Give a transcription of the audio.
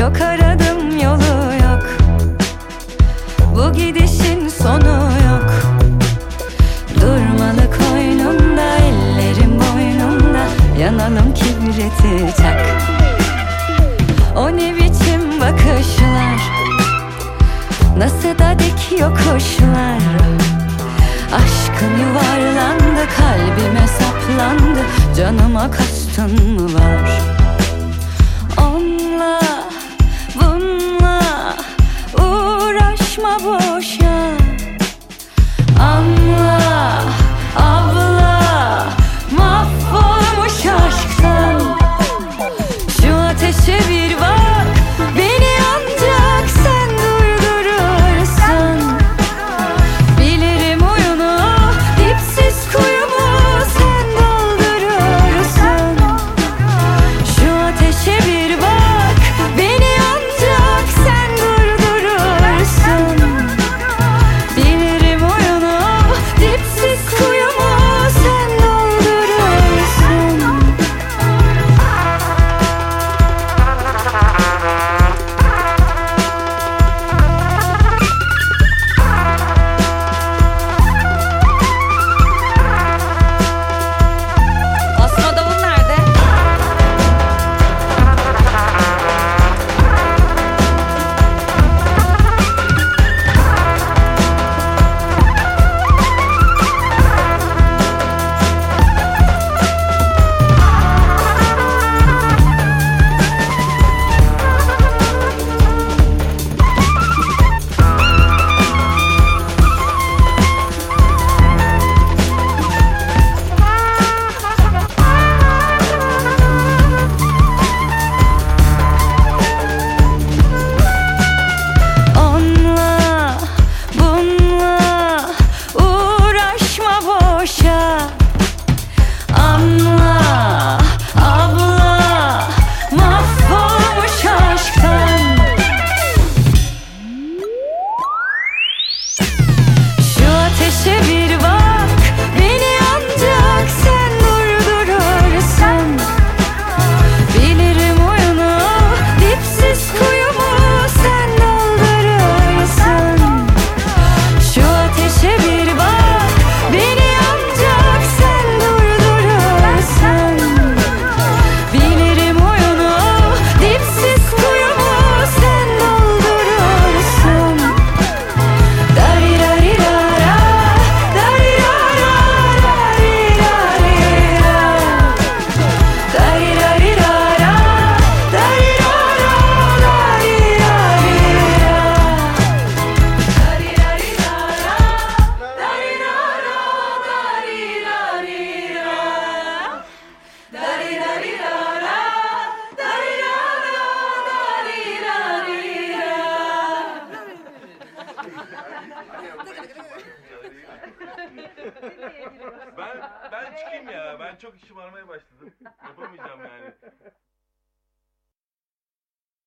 Yok aradım yolu yok, bu gidişin sonu yok. Durmalı koynunda, ellerim boynunda, yanalım kibriti çak. O ne biçim bakışlar, nasıl da dik yokuşlar. Aşkın yuvarlandı, kalbime saplandı, canıma kastın mı var? Onunla bununla uğraşma boşa. Anla abla, mahvolmuş aşktan. Şu ateşe bir bak, beni ancak sen durdurursun. Bilirim oyunu, dipsiz kuyumu sen doldurursun. Şu ateşe bir bak, beni ancak sen durdurursun. Bilirim oyunu, dipsiz kuyumu sen doldurursun. Asma davul nerede? Onunla bununla uğraşma boşa. Anla abla, mahvolmuş aşktan. Şu ateşe bir bak, beni ancak sen durdurursun. Bilirim oyunu, dipsiz kuyumu sen doldurursun. Şu ateşe bir bak, beni ancak sen durdurursun. Bilirim oyunu, dipsiz kuyumu sen doldurursun. Darirarira, darirara, darirarira. Darirarira, darirara, Ben çıkayım ya. Ben çok işim armaya başladım. Yapamayacağım yani.